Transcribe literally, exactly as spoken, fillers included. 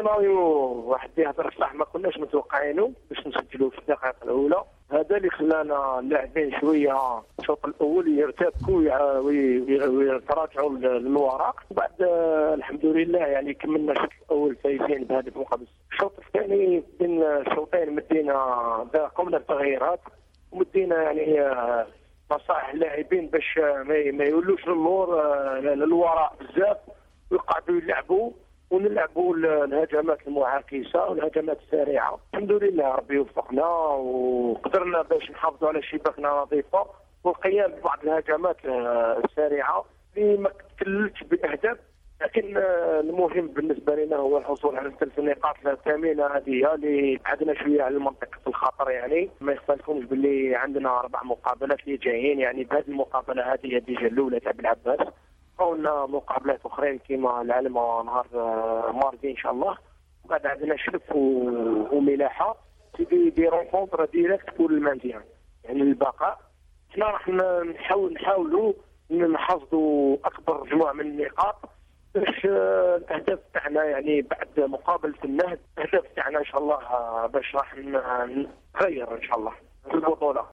سيناريو واحد يهضر صح ما كناش متوقعينه باش نسجلوا في الدقائق الاولى. هذا اللي خلانا اللاعبين شويه الشوط الاول يرتبكوا ويتراجعوا للوراء. وبعد الحمد لله يعني كملنا الشوط الاول فايزين بهدف مقابل. الشوط الثاني بين الشوطين مدينا قمنا بتغييرات ومدينا يعني نصائح اللاعبين باش ما يولوش للور للوراء بزاف ويقعدوا يلعبوا ونلعبوا الهجمات المعاكسه والهجمات السريعه. الحمد لله ربي وفقنا وقدرنا باش نحافظوا على شباكنا نظيفه والقيام ببعض الهجمات السريعه اللي ما تكللتش باهداف، لكن المهم بالنسبه لنا هو الحصول على الثلاث نقاط الثامنه هذه اللي بعدنا شويه على منطقه الخطر. يعني ما يخفالكمش باللي عندنا اربع مقابلات اللي جايين، يعني بهذه المقابله هذه ديجا الاولى تاع بالعباس قلنا مقابلات اخرين كما العلم نهار ماردي ان شاء الله. بعد عندنا شلف وملاحه تيجي دي رونكونتر ديريكت بور المانديان يعني البقاء. احنا راح نحاول نحاولوا نحصدوا اكبر مجموعه من النقاط باش الاهداف تاعنا يعني بعد مقابله النهد الاهداف تاعنا ان شاء الله باش راح نغير ان شاء الله في البطوله.